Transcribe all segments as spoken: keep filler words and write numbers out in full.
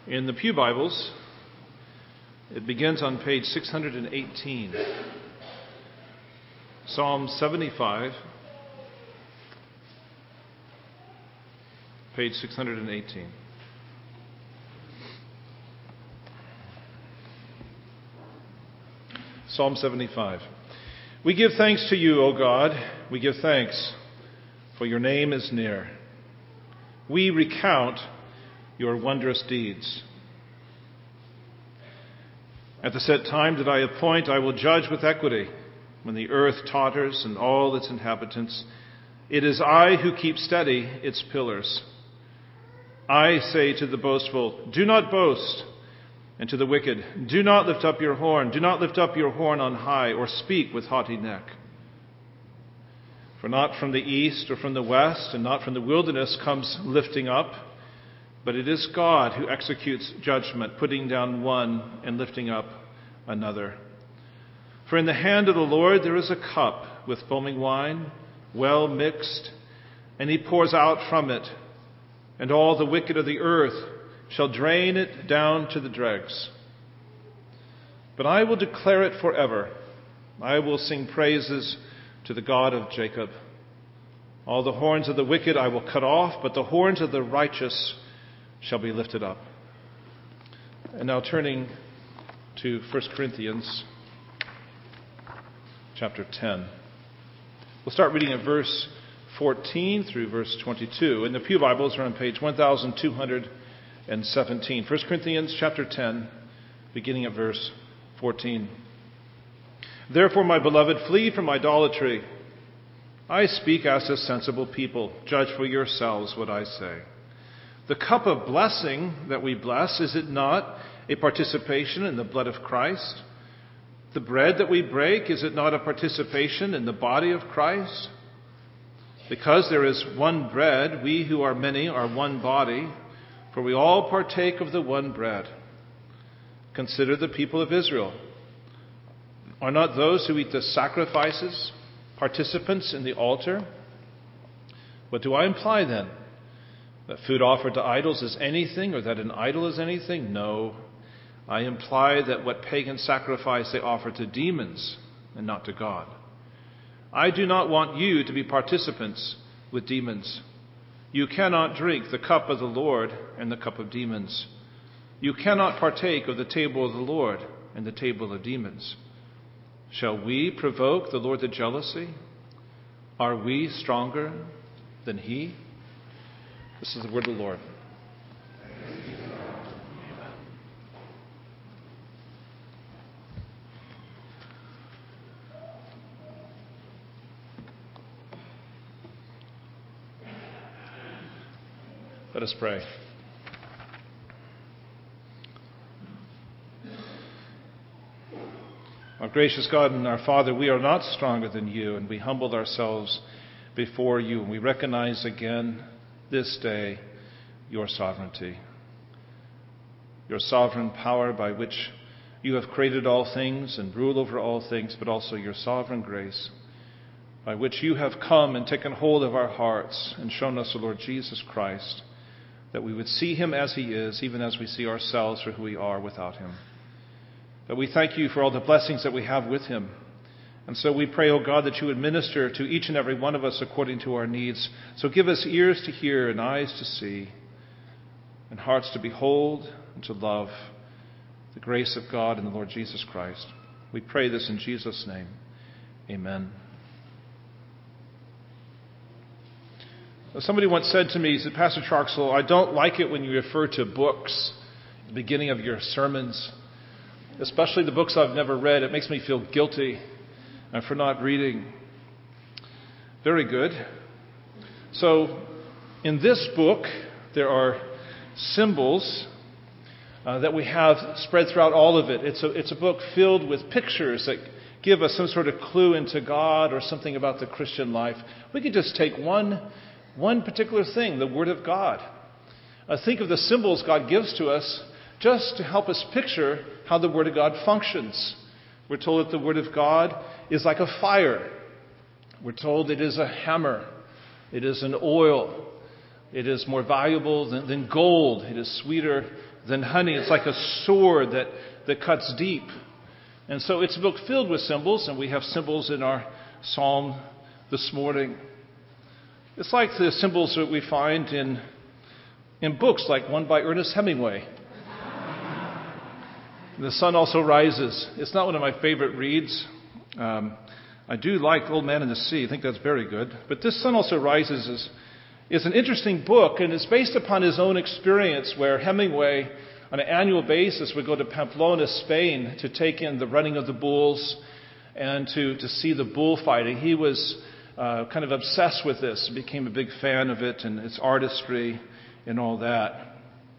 In the Pew Bibles, it begins on page six hundred eighteen. Psalm seventy-five, page six hundred eighteen. Psalm seventy-five. We give thanks to you, O God. We give thanks, for your name is near. We recount your wondrous deeds. At the set time that I appoint, I will judge with equity. When the earth totters and all its inhabitants, it is I who keep steady its pillars. I say to the boastful, do not boast, and to the wicked, do not lift up your horn. Do not lift up your horn on high, or speak with haughty neck. For not from the east or from the west, and not from the wilderness comes lifting up, but it is God who executes judgment, putting down one and lifting up another. For in the hand of the Lord there is a cup with foaming wine, well mixed, and he pours out from it, and all the wicked of the earth shall drain it down to the dregs. But I will declare it forever. I will sing praises to the God of Jacob. All the horns of the wicked I will cut off, but the horns of the righteous shall be lifted up. And now turning to First Corinthians chapter ten. We'll start reading at verse fourteen through verse twenty-two. And the Pew Bibles are on page one thousand two hundred seventeen. First Corinthians chapter ten, beginning at verse fourteen. Therefore, my beloved, flee from idolatry. I speak as a sensible people. Judge for yourselves what I say. The cup of blessing that we bless, is it not a participation in the blood of Christ? The bread that we break, is it not a participation in the body of Christ? Because there is one bread, we who are many are one body, for we all partake of the one bread. Consider the people of Israel. Are not those who eat the sacrifices participants in the altar? What do I imply then? That food offered to idols is anything, or that an idol is anything? No. I imply that what pagan sacrifice they offer to demons and not to God. I do not want you to be participants with demons. You cannot drink the cup of the Lord and the cup of demons. You cannot partake of the table of the Lord and the table of demons. Shall we provoke the Lord to jealousy? Are we stronger than he? This is the word of the Lord. Let us pray. Our gracious God and our Father, we are not stronger than you, and we humble ourselves before you, and we recognize again this day your sovereignty, your sovereign power by which you have created all things and rule over all things, but also your sovereign grace by which you have come and taken hold of our hearts and shown us the Lord Jesus Christ, that we would see him as he is, even as we see ourselves for who we are without him. But we thank you for all the blessings that we have with him. And so we pray, O God, that you would minister to each and every one of us according to our needs. So give us ears to hear and eyes to see and hearts to behold and to love the grace of God and the Lord Jesus Christ. We pray this in Jesus' name. Amen. Somebody once said to me, he said, Pastor Charksel, I don't like it when you refer to books at the beginning of your sermons, especially the books I've never read. It makes me feel guilty for not reading. Very good. So, in this book, there are symbols uh, that we have spread throughout all of it. It's a, it's a book filled with pictures that give us some sort of clue into God or something about the Christian life. We could just take one, one particular thing, the Word of God. Uh, think of the symbols God gives to us just to help us picture how the Word of God functions. We're told that the Word of God is like a fire. We're told it is a hammer. It is an oil. It is more valuable than, than gold. It is sweeter than honey. It's like a sword that, that cuts deep. And so it's a book filled with symbols, and we have symbols in our psalm this morning. It's like the symbols that we find in, in books like one by Ernest Hemingway. The Sun Also Rises. It's not one of my favorite reads. Um, I do like Old Man in the Sea. I think that's very good. But this Sun Also Rises is, is an interesting book, and it's based upon his own experience where Hemingway, on an annual basis, would go to Pamplona, Spain, to take in the running of the bulls and to, to see the bullfighting. He was uh, kind of obsessed with this, became a big fan of it and its artistry and all that.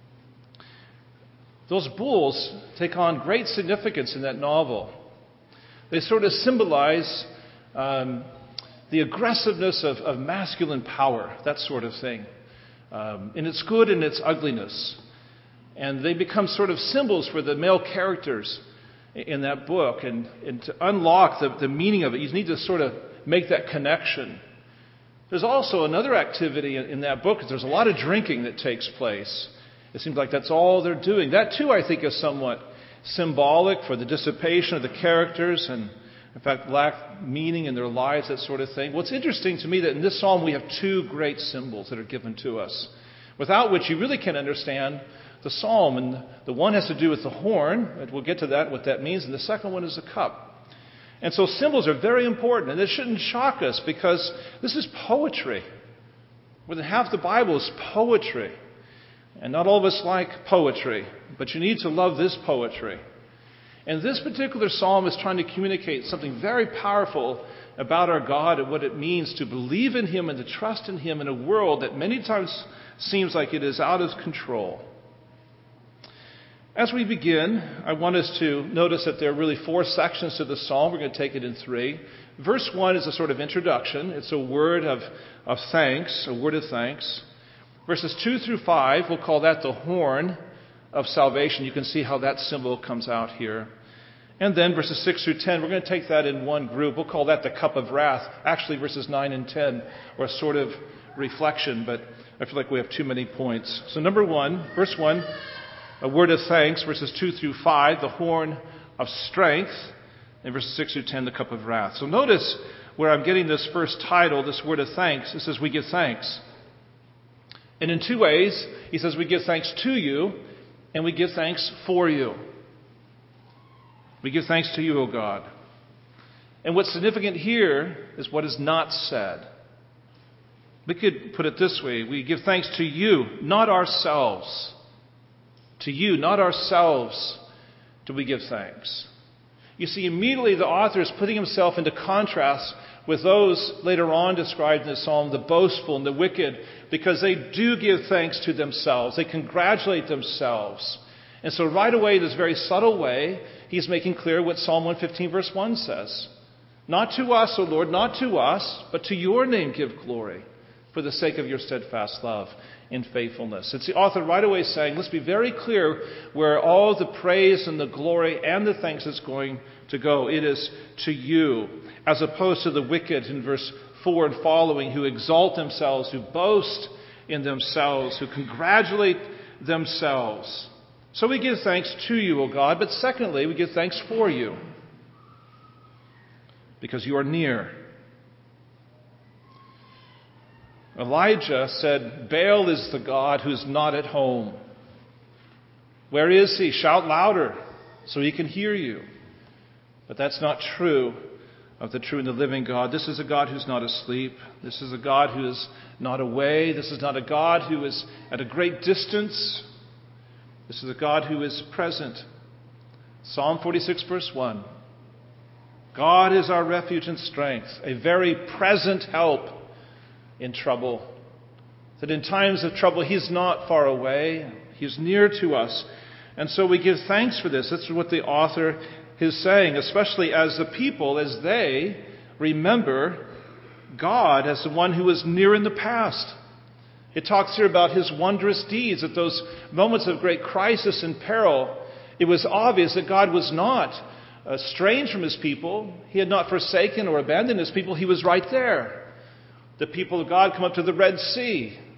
Those bulls take on great significance in that novel. They sort of symbolize um, the aggressiveness of, of masculine power, that sort of thing, um, in its good and its ugliness. And they become sort of symbols for the male characters in that book. And, and to unlock the, the meaning of it, you need to sort of make that connection. There's also another activity in, in that book. There's a lot of drinking that takes place. It seems like that's all they're doing. That, too, I think, is somewhat symbolic for the dissipation of the characters and, in fact, lack meaning in their lives, that sort of thing. What's interesting to me that in this psalm we have two great symbols that are given to us, without which you really can't understand the psalm. And the one has to do with the horn, and we'll get to that, what that means, and the second one is the cup. And so symbols are very important, and it shouldn't shock us because this is poetry. More than half the Bible is poetry. And not all of us like poetry, but you need to love this poetry. And this particular psalm is trying to communicate something very powerful about our God and what it means to believe in Him and to trust in Him in a world that many times seems like it is out of control. As we begin, I want us to notice that there are really four sections to the psalm. We're going to take it in three. Verse one is a sort of introduction. It's a word of, of thanks, a word of thanks. Verses two through five, we'll call that the horn of salvation. You can see how that symbol comes out here. And then verses six through ten, we're going to take that in one group. We'll call that the cup of wrath. Actually, verses nine and ten are a sort of reflection, but I feel like we have too many points. So number one, verse one, a word of thanks. Verses two through five, the horn of strength. And verses six through ten, the cup of wrath. So notice where I'm getting this first title, this word of thanks. It says we give thanks. And in two ways, he says we give thanks to you and we give thanks for you. We give thanks to you, O God. And what's significant here is what is not said. We could put it this way. We give thanks to you, not ourselves. To you, not ourselves, do we give thanks. You see, immediately the author is putting himself into contrast with those later on described in the psalm, the boastful and the wicked, because they do give thanks to themselves. They congratulate themselves. And so right away, in this very subtle way, he's making clear what Psalm one fifteen verse one says. Not to us, O Lord, not to us, but to your name give glory for the sake of your steadfast love in faithfulness. It's the author right away saying, let's be very clear where all the praise and the glory and the thanks is going to go. It is to you, as opposed to the wicked in verse four and following, who exalt themselves, who boast in themselves, who congratulate themselves. So we give thanks to you, O God, but secondly, we give thanks for you, because you are near. Elijah said, Baal is the God who's not at home. Where is he? Shout louder so he can hear you. But that's not true of the true and the living God. This is a God who's not asleep. This is a God who is not away. This is not a God who is at a great distance. This is a God who is present. Psalm forty-six verse one. God is our refuge and strength, a very present help in trouble. That in times of trouble, He's not far away. He's near to us. And so we give thanks for this. That's what the author is saying, especially as the people, as they remember God as the one who was near in the past. It talks here about His wondrous deeds. At those moments of great crisis and peril, it was obvious that God was not estranged from His people. He had not forsaken or abandoned His people. He was right there. The people of God come up to the Red Sea.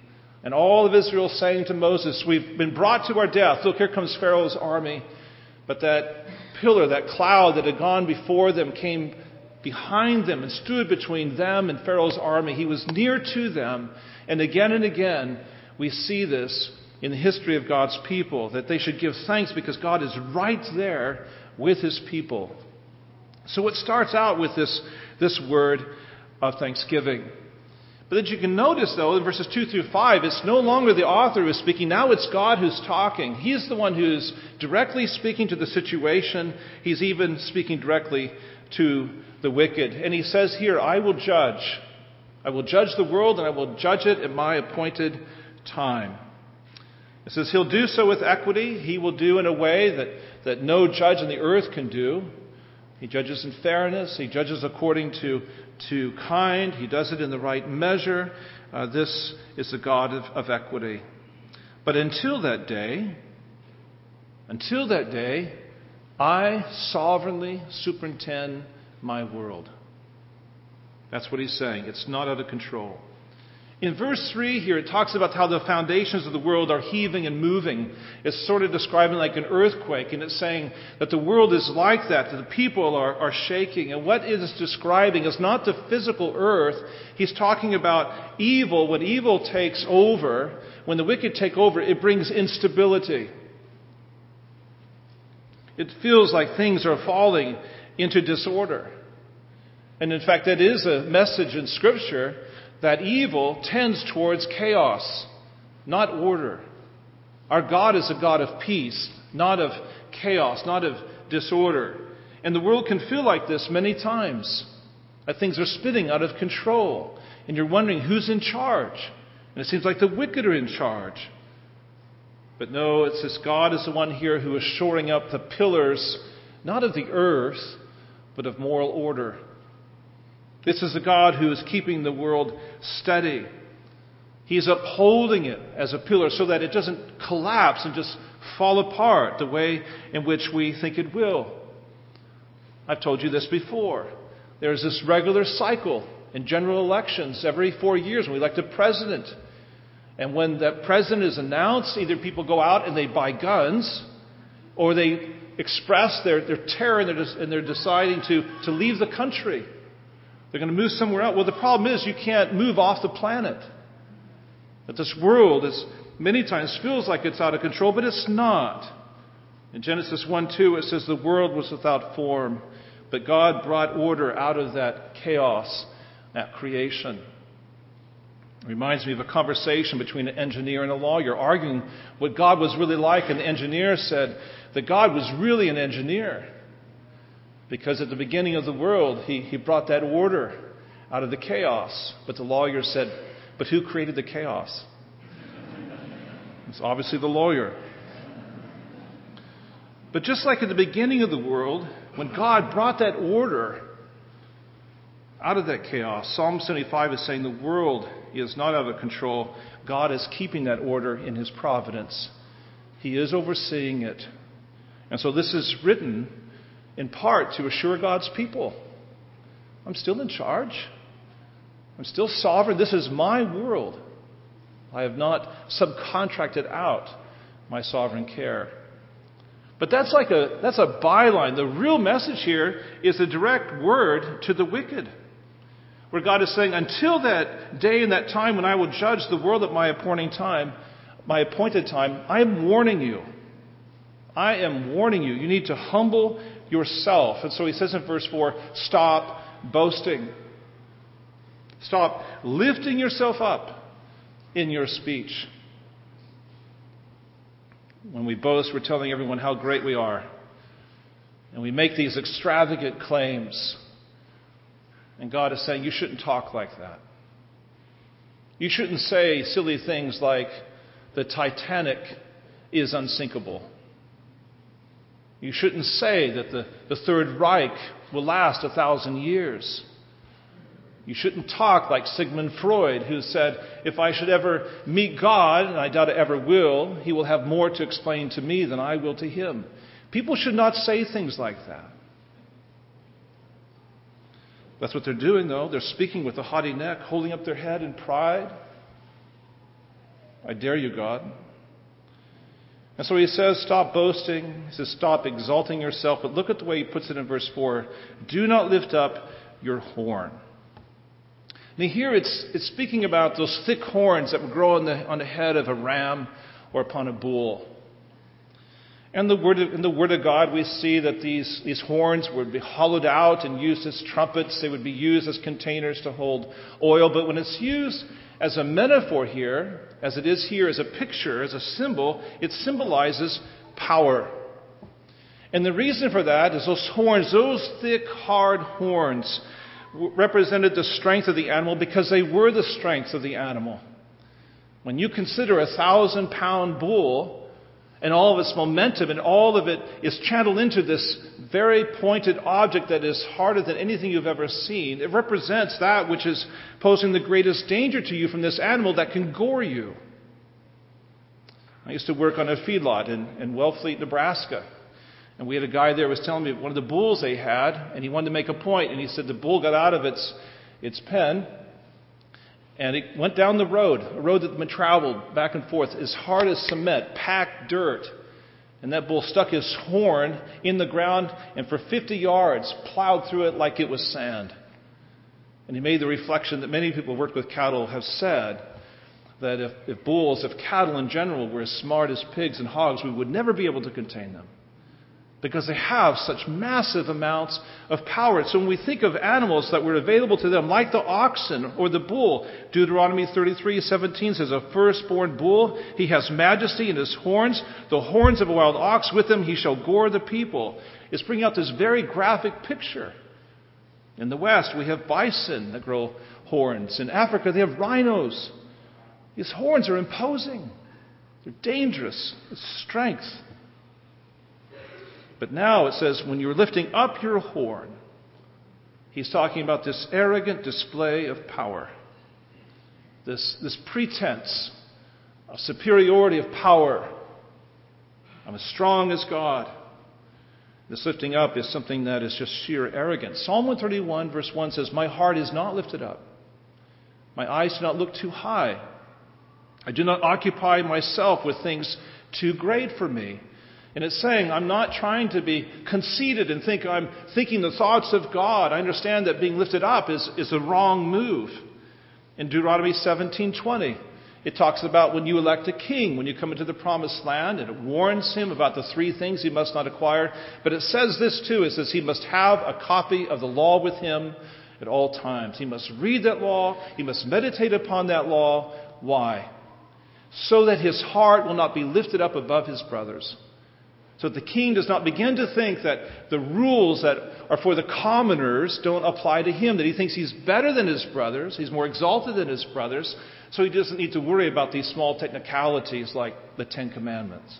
And all of Israel saying to Moses, we've been brought to our death. Look, here comes Pharaoh's army. But that pillar, that cloud that had gone before them came behind them and stood between them and Pharaoh's army. He was near to them. And again and again, we see this in the history of God's people, that they should give thanks because God is right there with his people. So it starts out with this, this word of thanksgiving. But as you can notice, though, in verses two through five, it's no longer the author who is speaking. Now it's God who's talking. He's the one who's directly speaking to the situation. He's even speaking directly to the wicked. And he says here, I will judge. I will judge the world, and I will judge it at my appointed time. It says he'll do so with equity. He will do in a way that, that no judge on the earth can do. He judges in fairness. He judges according to, to kind. He does it in the right measure. Uh, this is the God of, of equity. But until that day, until that day, I sovereignly superintend my world. That's what he's saying. It's not out of control. In verse three here, it talks about how the foundations of the world are heaving and moving. It's sort of describing like an earthquake, and it's saying that the world is like that, that the people are, are shaking. And what it is describing is not the physical earth. He's talking about evil. When evil takes over, when the wicked take over, it brings instability. It feels like things are falling into disorder. And in fact, that is a message in Scripture, that evil tends towards chaos, not order. Our God is a God of peace, not of chaos, not of disorder. And the world can feel like this many times, that things are spinning out of control. And you're wondering who's in charge. And it seems like the wicked are in charge. But no, it says God is the one here who is shoring up the pillars, not of the earth, but of moral order. This is the God who is keeping the world steady. He's upholding it as a pillar so that it doesn't collapse and just fall apart the way in which we think it will. I've told you this before. There's this regular cycle in general elections every four years when we elect a president. And when that president is announced, either people go out and they buy guns, or they express their, their terror and they're, and they're deciding to, to leave the country. They're going to move somewhere else. Well, the problem is you can't move off the planet. That this world is many times feels like it's out of control, but it's not. In Genesis one two, it says the world was without form, but God brought order out of that chaos, that creation. It reminds me of a conversation between an engineer and a lawyer arguing what God was really like, and the engineer said that God was really an engineer. Because at the beginning of the world, he, he brought that order out of the chaos. But the lawyer said, but who created the chaos? It's obviously the lawyer. But just like at the beginning of the world, when God brought that order out of that chaos, Psalm seventy-five is saying the world is not out of control. God is keeping that order in his providence. He is overseeing it. And so this is written in part to assure God's people, I'm still in charge. I'm still sovereign. This is my world. I have not subcontracted out my sovereign care. But that's like a that's a byline. The real message here is a direct word to the wicked, where God is saying, until that day and that time when I will judge the world at my appointed time, my appointed time, I am warning you. I am warning you. You need to humble yourself. And so he says in verse four, stop boasting. Stop lifting yourself up in your speech. When we boast, we're telling everyone how great we are. And we make these extravagant claims. And God is saying, you shouldn't talk like that. You shouldn't say silly things like, the Titanic is unsinkable. You shouldn't say that the, the Third Reich will last a thousand years. You shouldn't talk like Sigmund Freud, who said, if I should ever meet God, and I doubt I ever will, he will have more to explain to me than I will to him. People should not say things like that. That's what they're doing, though. They're speaking with a haughty neck, holding up their head in pride. I dare you, God. And so he says, stop boasting. He says, stop exalting yourself. But look at the way he puts it in verse four. Do not lift up your horn. Now here it's, it's speaking about those thick horns that would grow on the, on the head of a ram or upon a bull. And the word of, in the Word of God, we see that these, these horns would be hollowed out and used as trumpets. They would be used as containers to hold oil. But when it's used as a metaphor here, as it is here as a picture, as a symbol, it symbolizes power. And the reason for that is those horns, those thick, hard horns, represented the strength of the animal because they were the strength of the animal. When you consider a thousand pound bull, and all of its momentum and all of it is channeled into this very pointed object that is harder than anything you've ever seen. It represents that which is posing the greatest danger to you from this animal that can gore you. I used to work on a feedlot in, in Wellfleet, Nebraska. And we had a guy there who was telling me one of the bulls they had, and he wanted to make a point, and he said the bull got out of its, its pen, and it went down the road, a road that had been traveled back and forth, as hard as cement, packed dirt. And that bull stuck his horn in the ground and for fifty yards plowed through it like it was sand. And he made the reflection that many people who work with cattle have said that if, if bulls, if cattle in general were as smart as pigs and hogs, we would never be able to contain them. Because they have such massive amounts of power. So when we think of animals that were available to them, like the oxen or the bull, Deuteronomy thirty-three seventeen says, a firstborn bull, he has majesty in his horns. The horns of a wild ox, with them he shall gore the people. It's bringing out this very graphic picture. In the West, we have bison that grow horns. In Africa, they have rhinos. These horns are imposing. They're dangerous. It's strength. But now it says, when you're lifting up your horn, he's talking about this arrogant display of power. This, this pretense of superiority of power. I'm as strong as God. This lifting up is something that is just sheer arrogance. Psalm one thirty-one verse one says, my heart is not lifted up. My eyes do not look too high. I do not occupy myself with things too great for me. And it's saying, I'm not trying to be conceited and think I'm thinking the thoughts of God. I understand that being lifted up is, is a wrong move. In Deuteronomy seventeen twenty, it talks about when you elect a king, when you come into the promised land, and it warns him about the three things he must not acquire. But it says this too, it says he must have a copy of the law with him at all times. He must read that law. He must meditate upon that law. Why? So that his heart will not be lifted up above his brothers. So that the king does not begin to think that the rules that are for the commoners don't apply to him, that he thinks he's better than his brothers, he's more exalted than his brothers, so he doesn't need to worry about these small technicalities like the Ten Commandments.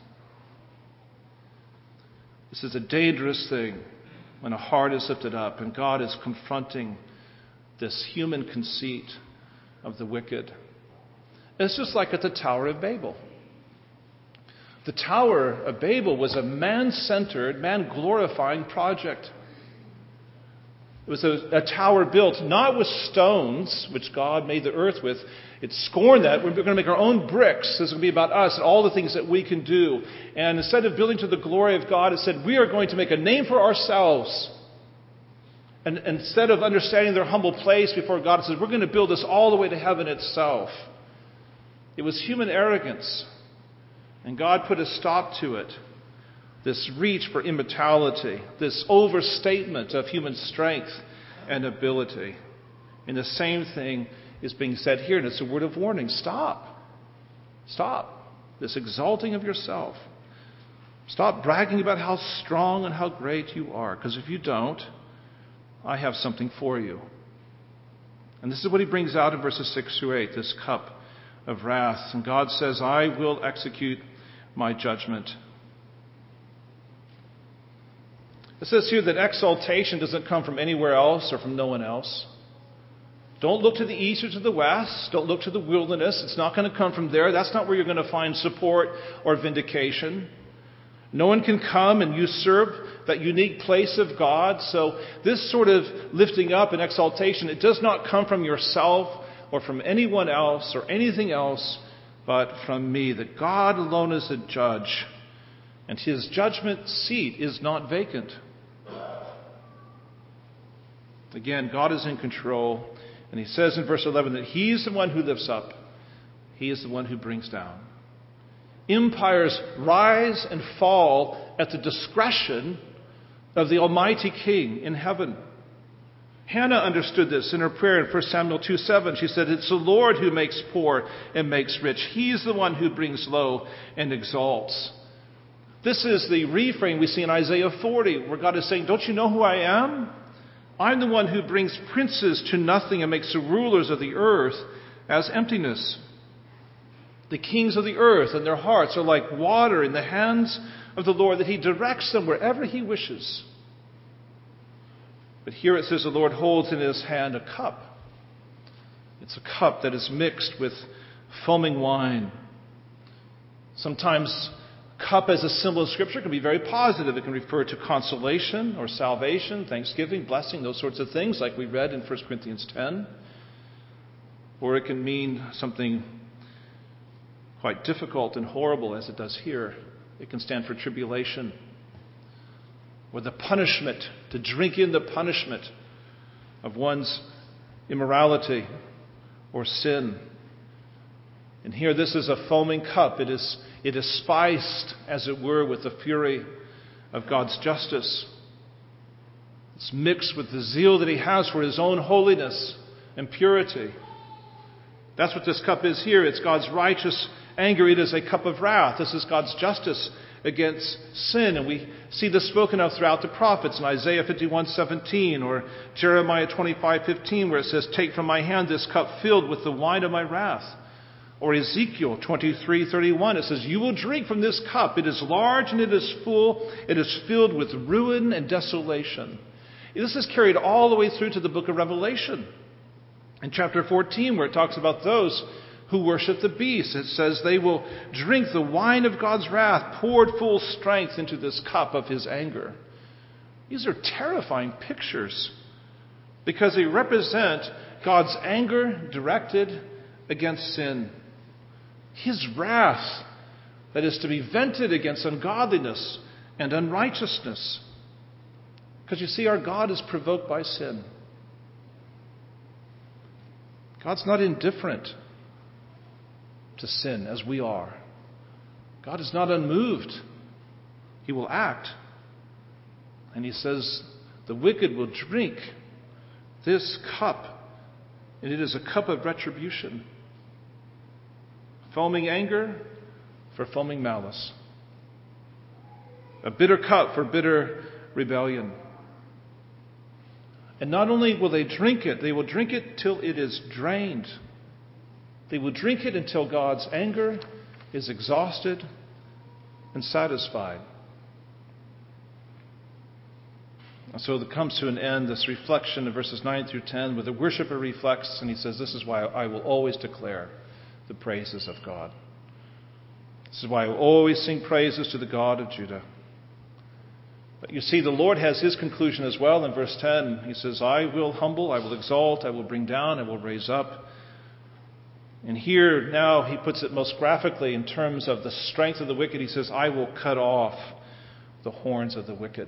This is a dangerous thing when a heart is lifted up and God is confronting this human conceit of the wicked. It's just like at the Tower of Babel. The Tower of Babel was a man-centered, man-glorifying project. It was a, a tower built not with stones, which God made the earth with. It scorned that. We're going to make our own bricks. This is going to be about us and all the things that we can do. And instead of building to the glory of God, it said, we are going to make a name for ourselves. And, and instead of understanding their humble place before God, it says, we're going to build this all the way to heaven itself. It was human arrogance. And God put a stop to it. This reach for immortality, this overstatement of human strength and ability. And the same thing is being said here, and it's a word of warning. Stop. Stop. This exalting of yourself. Stop bragging about how strong and how great you are. Because if you don't, I have something for you. And this is what he brings out in verses six through eight, this cup of wrath. And God says, I will execute my judgment. It says here that exaltation doesn't come from anywhere else or from no one else. Don't look to the east or to the west. Don't look to the wilderness. It's not going to come from there. That's not where you're going to find support or vindication. No one can come and usurp that unique place of God. So this sort of lifting up and exaltation, it does not come from yourself or from anyone else or anything else but from me, that God alone is the judge, and his judgment seat is not vacant. Again, God is in control, and he says in verse eleven that he's the one who lifts up, he is the one who brings down. Empires rise and fall at the discretion of the Almighty King in heaven. Hannah understood this in her prayer in First Samuel two seven. She said, it's the Lord who makes poor and makes rich. He's the one who brings low and exalts. This is the refrain we see in Isaiah forty, where God is saying, don't you know who I am? I'm the one who brings princes to nothing and makes the rulers of the earth as emptiness. The kings of the earth and their hearts are like water in the hands of the Lord, that he directs them wherever he wishes. But here it says the Lord holds in his hand a cup. It's a cup that is mixed with foaming wine. Sometimes cup as a symbol of Scripture can be very positive. It can refer to consolation or salvation, thanksgiving, blessing, those sorts of things, like we read in First Corinthians ten. Or it can mean something quite difficult and horrible, as it does here. It can stand for tribulation, or the punishment, to drink in the punishment of one's immorality or sin. And here this is a foaming cup. It is, it is spiced, as it were, with the fury of God's justice. It's mixed with the zeal that he has for his own holiness and purity. That's what this cup is here. It's God's righteous anger. It is a cup of wrath. This is God's justice against sin. And we see this spoken of throughout the prophets in Isaiah fifty-one seventeen or Jeremiah twenty-five fifteen, where it says, take from my hand this cup filled with the wine of my wrath. Or Ezekiel twenty-three thirty-one, it says, you will drink from this cup. It is large and it is full. It is filled with ruin and desolation. This is carried all the way through to the book of Revelation. In chapter fourteen, where it talks about those who worship the beast, it says they will drink the wine of God's wrath, poured full strength into this cup of his anger. These are terrifying pictures because they represent God's anger directed against sin. His wrath that is to be vented against ungodliness and unrighteousness. Because you see, our God is provoked by sin. God's not indifferent to sin as we are. God is not unmoved. He will act. And he says, the wicked will drink this cup, and it is a cup of retribution. Foaming anger for foaming malice. A bitter cup for bitter rebellion. And not only will they drink it, they will drink it till it is drained. They will drink it until God's anger is exhausted and satisfied. And so it comes to an end, this reflection of verses nine through ten, where the worshiper reflects and he says, this is why I will always declare the praises of God. This is why I will always sing praises to the God of Judah. But you see, the Lord has his conclusion as well in verse ten. He says, I will humble, I will exalt, I will bring down, I will raise up. And here now he puts it most graphically in terms of the strength of the wicked. He says, I will cut off the horns of the wicked.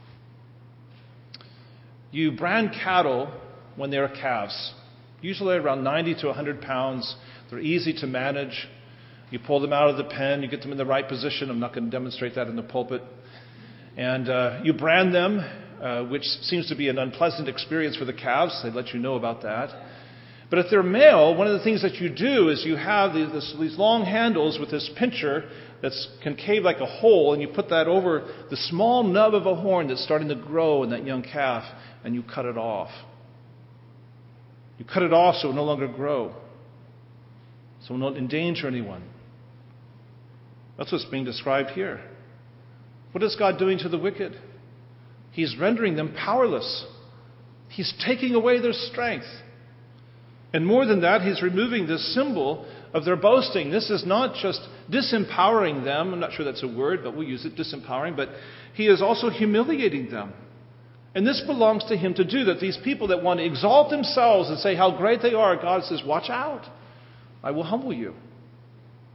You brand cattle when they're calves, usually around ninety to one hundred pounds. They're easy to manage. You pull them out of the pen, you get them in the right position. I'm not going to demonstrate that in the pulpit. And uh, you brand them, uh, which seems to be an unpleasant experience for the calves. They let you know about that. But if they're male, one of the things that you do is you have these, this, these long handles with this pincher that's concave like a hole, and you put that over the small nub of a horn that's starting to grow in that young calf, and you cut it off. You cut it off so it will no longer grow, so it will not endanger anyone. That's what's being described here. What is God doing to the wicked? He's rendering them powerless. He's taking away their strength. And more than that, he's removing this symbol of their boasting. This is not just disempowering them. I'm not sure that's a word, but we'll use it, disempowering. But he is also humiliating them. And this belongs to him to do, that these people that want to exalt themselves and say how great they are, God says, watch out. I will humble you.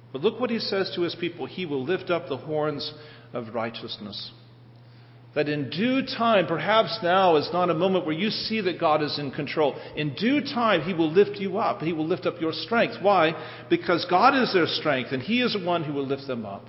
But look what he says to his people. He will lift up the horns of righteousness. That in due time, perhaps now is not a moment where you see that God is in control. In due time, he will lift you up. He will lift up your strength. Why? Because God is their strength, and he is the one who will lift them up.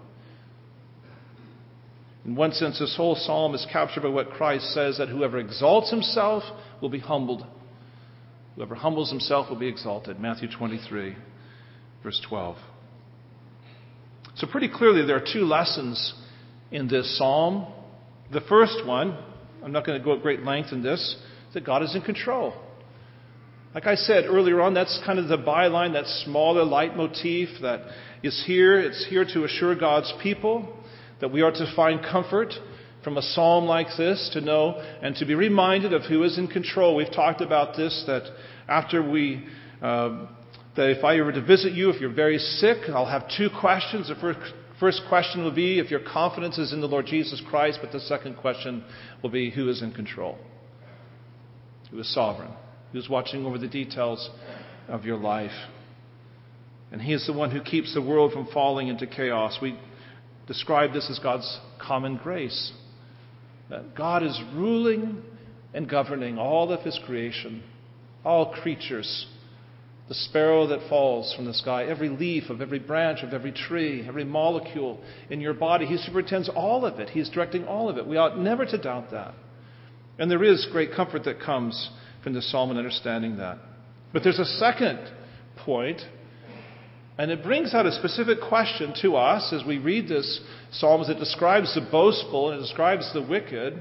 In one sense, this whole psalm is captured by what Christ says, that whoever exalts himself will be humbled. Whoever humbles himself will be exalted. Matthew twenty-three, verse twelve. So pretty clearly there are two lessons in this psalm. The first one, I'm not going to go at great length in this, that God is in control. Like I said earlier on, that's kind of the byline, that smaller leitmotif that is here. It's here to assure God's people that we are to find comfort from a psalm like this, to know and to be reminded of who is in control. We've talked about this, that after we, uh, that if I were to visit you, if you're very sick, I'll have two questions. The first, first question will be if your confidence is in the Lord Jesus Christ, but the second question will be who is in control, who is sovereign, who is watching over the details of your life. And he is the one who keeps the world from falling into chaos. We describe this as God's common grace. That God is ruling and governing all of his creation, all creatures, the sparrow that falls from the sky, every leaf of every branch of every tree, every molecule in your body. He superintends all of it. He's directing all of it. We ought never to doubt that. And there is great comfort that comes from the psalm and understanding that. But there's a second point, and it brings out a specific question to us as we read this psalm, as it describes the boastful and it describes the wicked.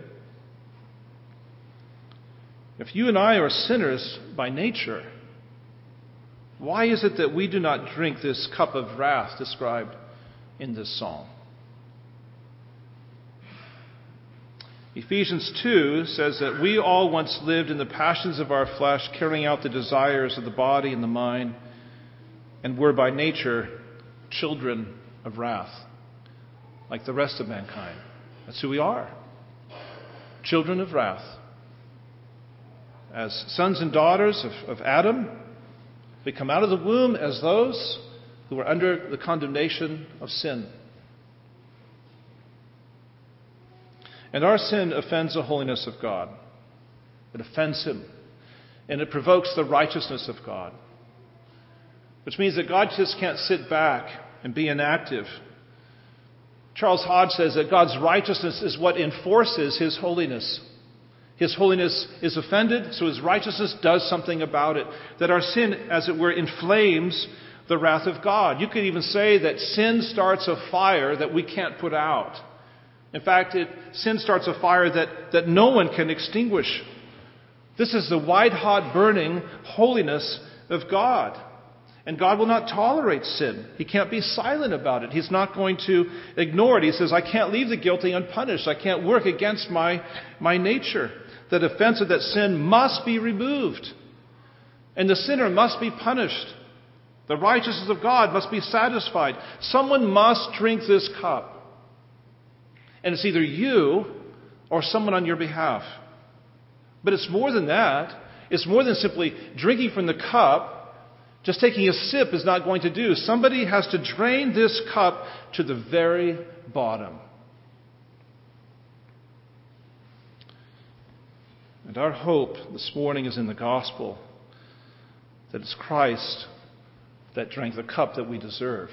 If you and I are sinners by nature, why is it that we do not drink this cup of wrath described in this psalm? Ephesians two says that we all once lived in the passions of our flesh, carrying out the desires of the body and the mind, and were by nature children of wrath, like the rest of mankind. That's who we are. Children of wrath. As sons and daughters of, of Adam, we come out of the womb as those who are under the condemnation of sin. And our sin offends the holiness of God. It offends him. And it provokes the righteousness of God. Which means that God just can't sit back and be inactive. Charles Hodge says that God's righteousness is what enforces his holiness. His holiness is offended, so his righteousness does something about it. That our sin, as it were, inflames the wrath of God. You could even say that sin starts a fire that we can't put out. In fact, it, sin starts a fire that, that no one can extinguish. This is the white-hot burning holiness of God. And God will not tolerate sin. He can't be silent about it. He's not going to ignore it. He says, I can't leave the guilty unpunished. I can't work against my, my nature. That offense of that sin must be removed. And the sinner must be punished. The righteousness of God must be satisfied. Someone must drink this cup. And it's either you or someone on your behalf. But it's more than that. It's more than simply drinking from the cup. Just taking a sip is not going to do. Somebody has to drain this cup to the very bottom. And our hope this morning is in the gospel, that it's Christ that drank the cup that we deserve.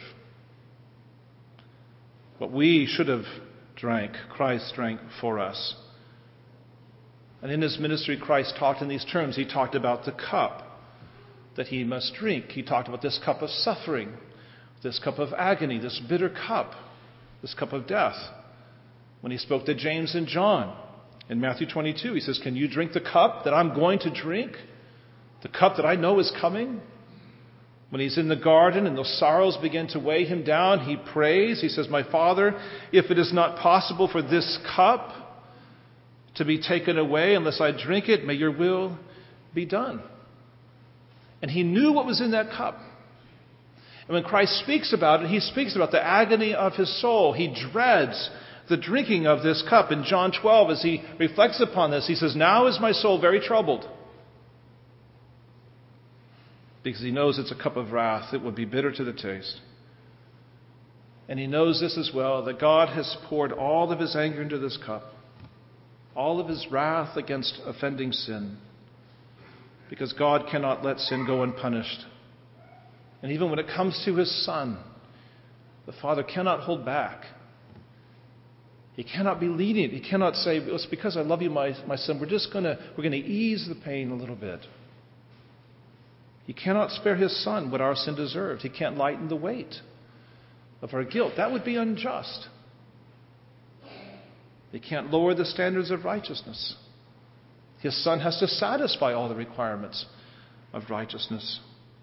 What we should have drank, Christ drank for us. And in his ministry, Christ talked in these terms. He talked about the cup that he must drink. He talked about this cup of suffering, this cup of agony, this bitter cup, this cup of death. When he spoke to James and John in Matthew twenty-two, he says, can you drink the cup that I'm going to drink? The cup that I know is coming? When he's in the garden and those sorrows begin to weigh him down, he prays. He says, my Father, if it is not possible for this cup to be taken away unless I drink it, may your will be done. And he knew what was in that cup. And when Christ speaks about it, he speaks about the agony of his soul. He dreads the drinking of this cup. In John twelve, as he reflects upon this, he says, now is my soul very troubled. Because he knows it's a cup of wrath. It will be bitter to the taste. And he knows this as well, that God has poured all of his anger into this cup, all of his wrath against offending sin, because God cannot let sin go unpunished. And even when it comes to his Son, the Father cannot hold back. He cannot be lenient. He cannot say, it's because I love you, my, my son, we're just going to we're going to ease the pain a little bit. He cannot spare his Son what our sin deserved. He can't lighten the weight of our guilt. That would be unjust. He can't lower the standards of righteousness. His Son has to satisfy all the requirements of righteousness.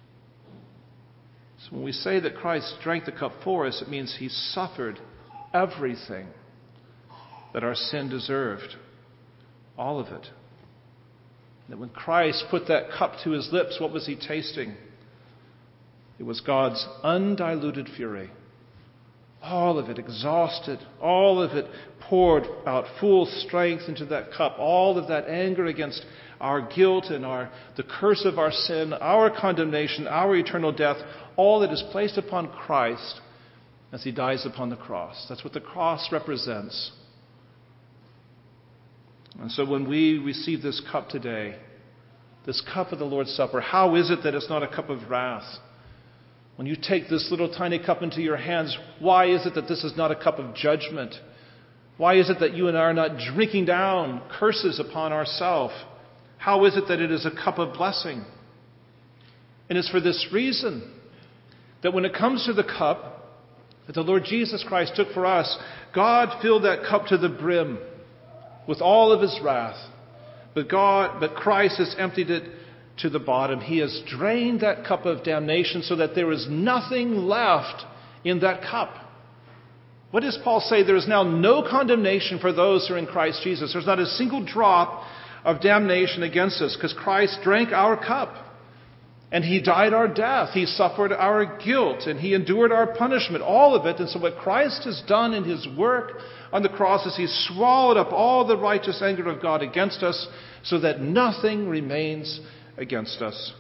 So when we say that Christ drank the cup for us, it means he suffered everything that our sin deserved. All of it. That when Christ put that cup to his lips, what was he tasting? It was God's undiluted fury. All of it exhausted. All of it poured out full strength into that cup. All of that anger against our guilt and our the curse of our sin, our condemnation, our eternal death, all that is placed upon Christ as he dies upon the cross. That's what the cross represents. And so when we receive this cup today, this cup of the Lord's Supper, how is it that it's not a cup of wrath? When you take this little tiny cup into your hands, why is it that this is not a cup of judgment? Why is it that you and I are not drinking down curses upon ourselves? How is it that it is a cup of blessing? And it's for this reason that when it comes to the cup that the Lord Jesus Christ took for us, God filled that cup to the brim with all of his wrath. But God, but Christ has emptied it to the bottom. He has drained that cup of damnation so that there is nothing left in that cup. What does Paul say? There is now no condemnation for those who are in Christ Jesus. There's not a single drop of damnation against us because Christ drank our cup. And he died our death. He suffered our guilt. And he endured our punishment. All of it. And so what Christ has done in his work on the cross is he's swallowed up all the righteous anger of God against us so that nothing remains against us.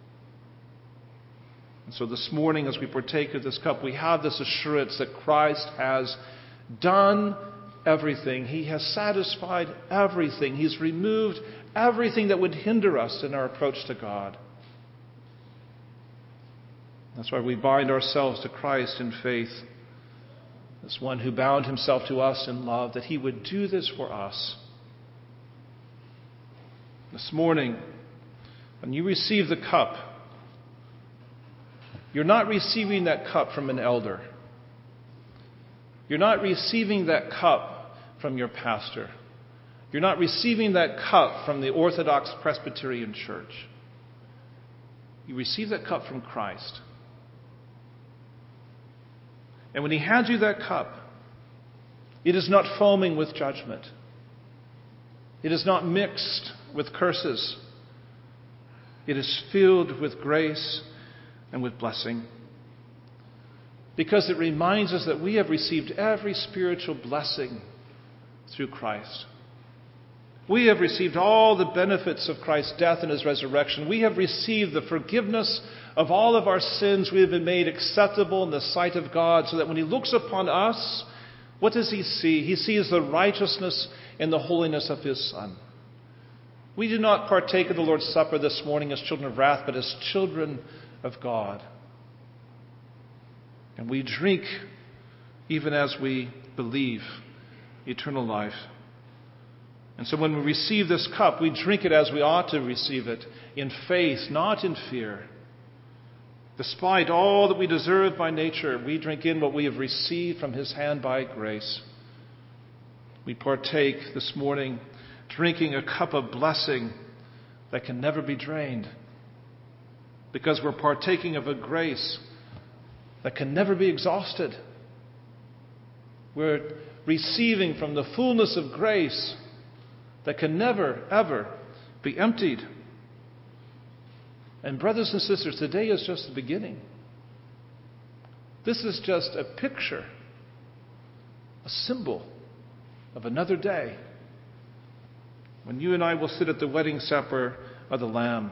And so this morning as we partake of this cup, we have this assurance that Christ has done everything. He has satisfied everything. He's removed everything that would hinder us in our approach to God. That's why we bind ourselves to Christ in faith. This one who bound himself to us in love, that he would do this for us. This morning, when you receive the cup, you're not receiving that cup from an elder. You're not receiving that cup from your pastor. You're not receiving that cup from the Orthodox Presbyterian Church. You receive that cup from Christ. And when he hands you that cup, it is not foaming with judgment. It is not mixed with curses. It is filled with grace and with blessing. Because it reminds us that we have received every spiritual blessing through Christ. We have received all the benefits of Christ's death and his resurrection. We have received the forgiveness of all of our sins. We have been made acceptable in the sight of God so that when he looks upon us, what does he see? He sees the righteousness and the holiness of his Son. We do not partake of the Lord's Supper this morning as children of wrath, but as children of God. And we drink even as we believe eternal life. And so when we receive this cup, we drink it as we ought to receive it, in faith, not in fear. Despite all that we deserve by nature, we drink in what we have received from his hand by grace. We partake this morning, drinking a cup of blessing that can never be drained, because we're partaking of a grace that can never be exhausted. We're receiving from the fullness of grace that can never, ever be emptied. And brothers and sisters, today is just the beginning. This is just a picture, a symbol of another day when you and I will sit at the wedding supper of the Lamb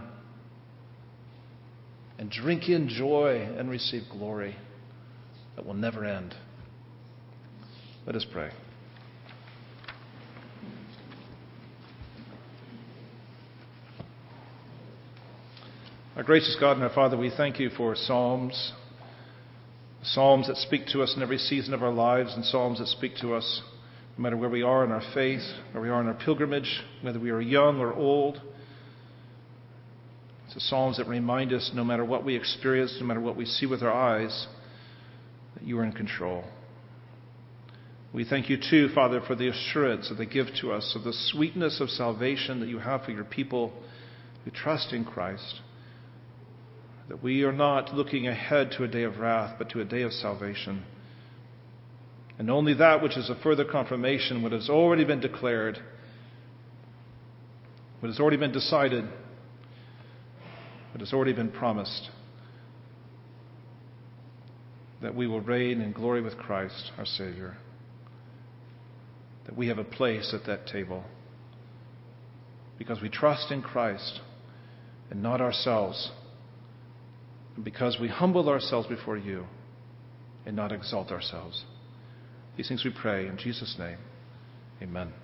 and drink in joy and receive glory that will never end. Let us pray. Our gracious God and our Father, we thank you for Psalms, Psalms that speak to us in every season of our lives, and Psalms that speak to us no matter where we are in our faith, where we are in our pilgrimage, whether we are young or old. It's the Psalms that remind us, no matter what we experience, no matter what we see with our eyes, that you are in control. We thank you too, Father, for the assurance that they give to us of the sweetness of salvation that you have for your people who trust in Christ. That we are not looking ahead to a day of wrath, but to a day of salvation. And only that which is a further confirmation, what has already been declared, what has already been decided, what has already been promised, that we will reign in glory with Christ, our Savior. That we have a place at that table because we trust in Christ and not ourselves, and because we humble ourselves before you and not exalt ourselves. These things we pray in Jesus' name. Amen.